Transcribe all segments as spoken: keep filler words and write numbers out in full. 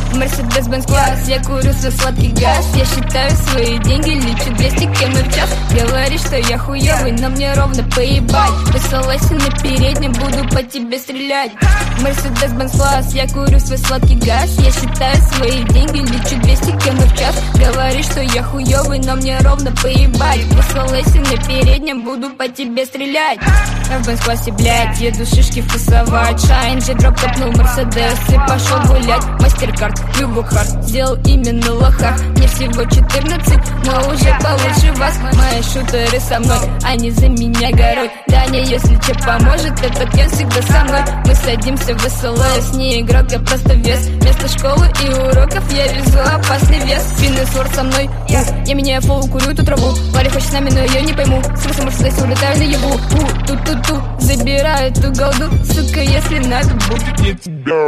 Мерседес-Бенц класс, я курю свой сладкий газ. Я считаю свои деньги, лечу двести км в час. Говоришь, что я хуёвый, но мне ровно поебать. Высылайся на переднем, буду по тебе стрелять. Мерседес-Бенц класс, я курю свой сладкий газ. Я считаю свои деньги, лечу двести км в час. Говоришь, что я хуёвый, но мне ровно поебать. Высылайся на переднем, буду по тебе стрелять. Я в Бенц-классе, блядь, еду шишки вкусовать. Шайн же дроп копнул Мерседес и пошел гулять. Мастеркард, Любохард, сделал именно лоха. Мне всего четырнадцать, но уже получше вас. Мои шутеры со мной, они за меня горой. Даня, если че поможет, этот кен всегда со мной. Мы садимся в СЛС, не игрок, я просто вес. Вместо школы и уроков я везу опасный вес. Финес-ворд со мной, у, я меняю флоу, курю тут траву. Варя хочет с нами, но я не пойму. Смысл Мерседеса, улетаю на ебу. У, ту-ту-ту, забираю эту голду. Сука, если надо, будет.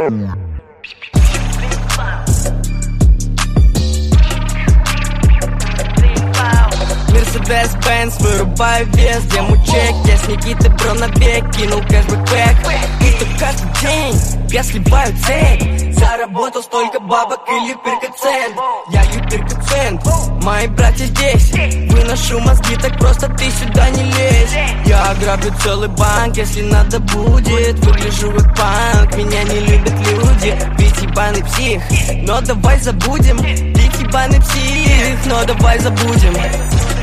Мерседес-Бенц, вырубаю вес, дему чек. Я с Никитой бро на бег, кинул кэшбэк. И то каждый день я сливаю цель. Заработал столько бабок или перкоцент. Я юперкоцент, мои братья здесь. Выношу мозги, так просто ты сюда не лезь. Я ограблю целый банк, если надо будет. Выгляжу как панк, меня не любят люди. Ведь ебаный псих, но давай забудем. Ведь ебаный псих, но давай забудем.